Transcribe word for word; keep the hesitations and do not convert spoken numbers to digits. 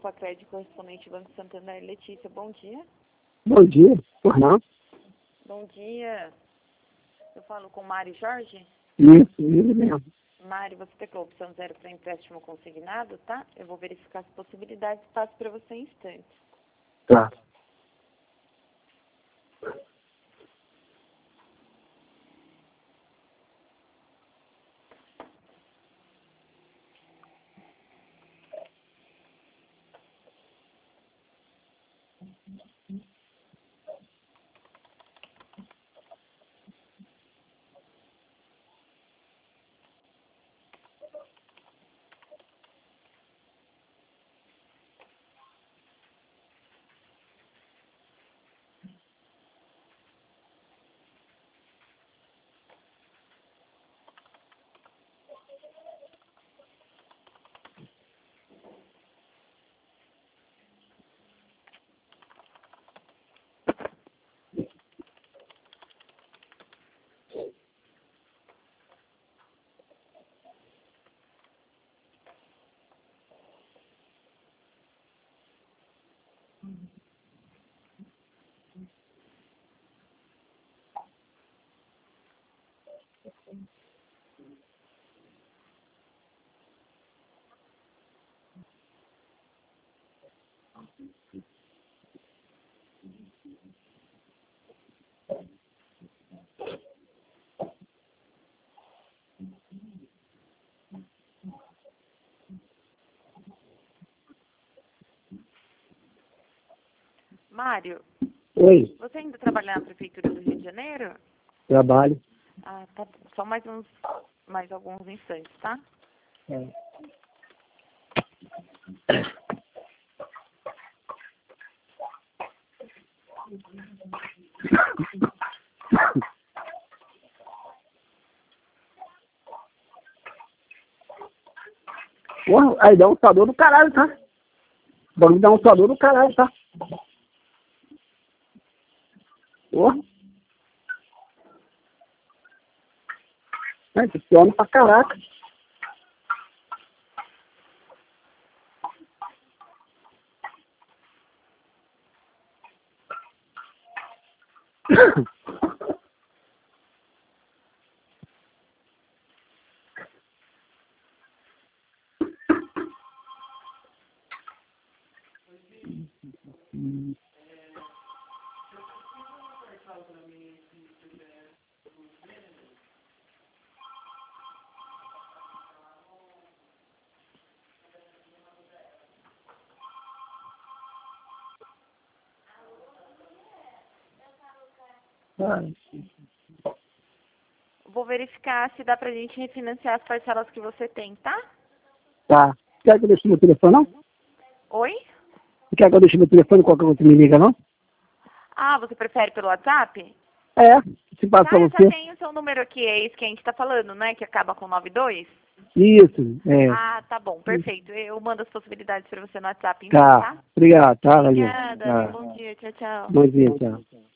Pacred, correspondente Banco Santander, Letícia, bom dia. Bom dia, por não? Bom dia. Eu falo com Mário Jorge? Isso, ele mesmo. Mário, você teclou opção zero para empréstimo consignado, tá? Eu vou verificar as possibilidades e passo para você em instantes. Tá. Mário, Oi, você ainda trabalha na Prefeitura do Rio de Janeiro? trabalho. Ah, tá. Só mais uns, mais alguns instantes, tá? É. Porra, aí dá um suador do caralho, tá? Vamos dar um suador do caralho, tá? Porra. É, funciona pra caraca. Ai, Vou verificar se dá pra gente refinanciar as parcelas que você tem, tá? tá. Quer que eu deixe meu telefone, não? Oi? Quer que eu deixe meu telefone, qualquer coisa me liga, não? Ah, você prefere pelo WhatsApp? É, se passa Tá, pra eu já você. tenho o seu número aqui, é esse que a gente tá falando, né? Que acaba com nove dois? Isso, é. Ah, tá bom, perfeito. Eu mando as possibilidades pra você no WhatsApp, então, Tá. tá? Obrigado, tá, valeu. Obrigada, Tá. bom dia, tchau, tchau. Bom dia, tchau.